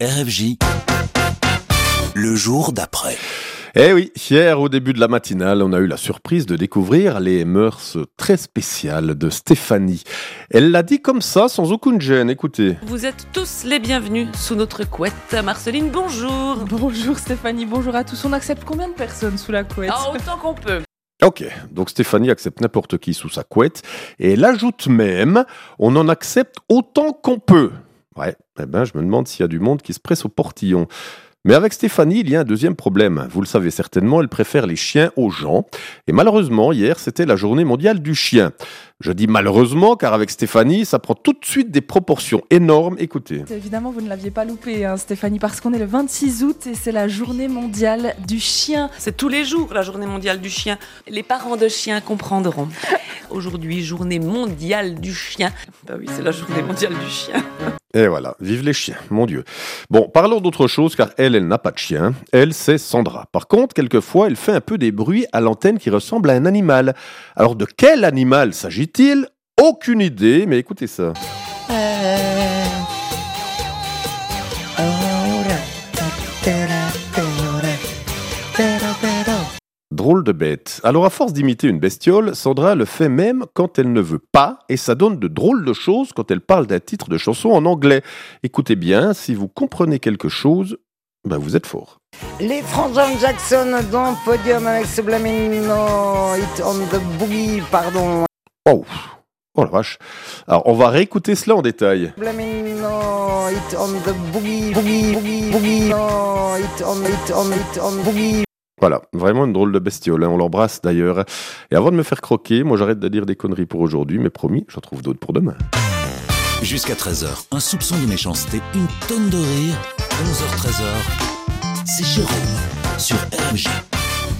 RFJ, le jour d'après. Eh oui, hier au début de la matinale, on a eu la surprise de découvrir les mœurs très spéciales de Stéphanie. Elle l'a dit comme ça, sans aucune gêne, écoutez. Vous êtes tous les bienvenus sous notre couette. Marceline, bonjour. Bonjour Stéphanie, bonjour à tous. On accepte combien de personnes sous la couette? Autant qu'on peut. Ok, donc Stéphanie accepte n'importe qui sous sa couette, et elle ajoute même, on en accepte autant qu'on peut. Ouais, je me demande s'il y a du monde qui se presse au portillon. Mais avec Stéphanie, il y a un deuxième problème. Vous le savez certainement, elle préfère les chiens aux gens. Et malheureusement, hier, c'était la journée mondiale du chien. Je dis malheureusement, car avec Stéphanie, ça prend tout de suite des proportions énormes. Écoutez. Évidemment, vous ne l'aviez pas loupé, Stéphanie, parce qu'on est le 26 août et c'est la journée mondiale du chien. C'est tous les jours la journée mondiale du chien. Les parents de chiens comprendront. Aujourd'hui, journée mondiale du chien. Bah oui, c'est la journée mondiale du chien. Et voilà, vive les chiens, mon Dieu. Bon, parlons d'autre chose, car elle n'a pas de chien. Elle, c'est Sandra. Par contre, quelquefois, elle fait un peu des bruits à l'antenne qui ressemblent à un animal. Alors, de quel animal s'agit-il ? Aucune idée, mais écoutez ça. Drôle de bête. Alors à force d'imiter une bestiole, Sandra le fait même quand elle ne veut pas, et ça donne de drôles de choses quand elle parle d'un titre de chanson en anglais. Écoutez bien, si vous comprenez quelque chose, vous êtes fort. Les frangins Jackson dans Podium avec ce Blamino It on the Boogie, pardon. Oh la vache. Alors on va réécouter cela en détail. Blamino It on the Boogie, Boogie, Boogie, Boogie, no, It on Boogie. Voilà, vraiment une drôle de bestiole, on l'embrasse d'ailleurs. Et avant de me faire croquer, moi j'arrête de dire des conneries pour aujourd'hui, mais promis, j'en trouve d'autres pour demain. Jusqu'à 13h, un soupçon de méchanceté, une tonne de rire. 11h-13h, c'est Jérôme sur RFJ.